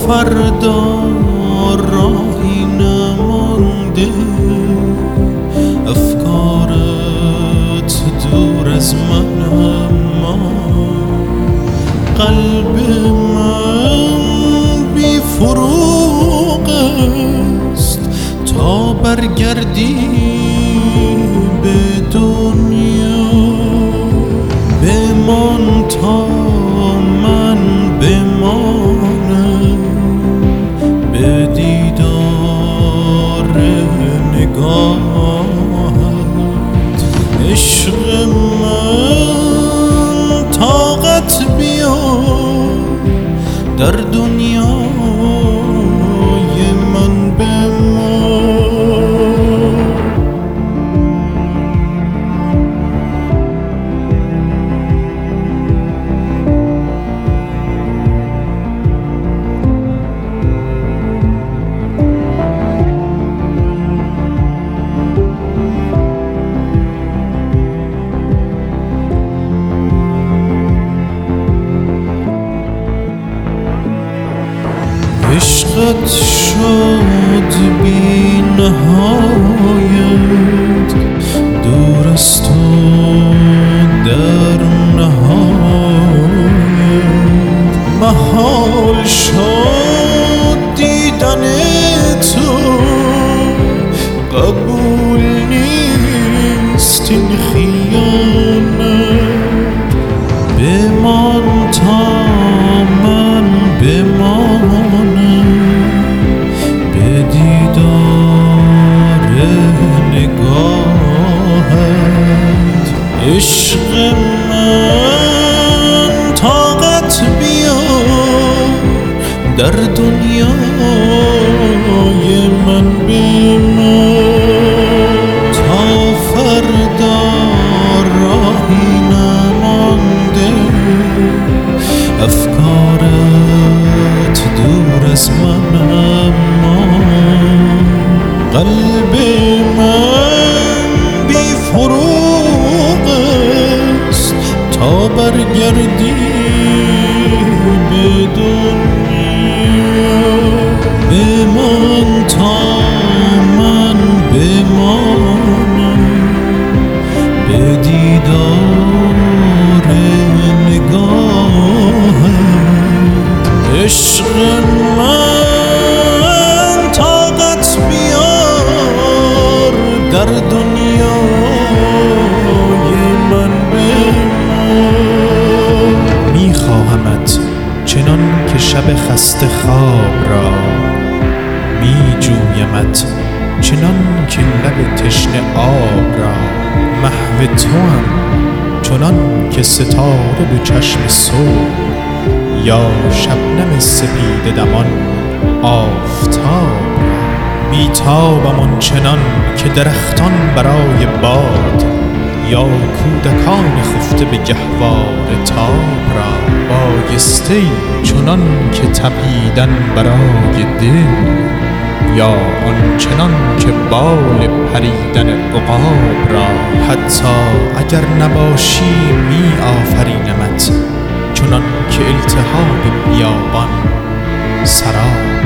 فردا راهی نمانده، افکارت دور از من، اما قلب من بی فروغ است تا برگردی به دنیا. بمان تا من بمانم به دیدار نگاهت. عشق من طاقت بیار در دنیای من بمان. عشقت شد بی نهایت، دور از تو در نهایت. محال شد دیدن تو، قبول نیست این خیانت. بمان تا من بمانم به دیدار نگاهت. عشق من طاقت بیار در دنیای من بمان. تا فردا راهی نمانده، افکارت دور از من، اما قلب من بی فروغ است تا برگردی به دنیا. بمان تا من بمانم به دیدار نگاهت. عشق من طاقت بیار در دنیای من بمان. میخواهمت چنان که شب خسته خواب را، میجویمت چنان که لب تشنه آب را. محو توام چنان که ستاره به چشم صبح، یا شبنم سپیده دمان آفتاب را. بیتابم آنچنان که درختان برای باد، یا کودکان خفته به گهواره تاب را. بایسته چنان که تپیدن برای دل، یا آنچنان که بال پریدن عقاب را. حتی اگر نباشی می آفرینمت، چنان که التهاب بیابان سراب.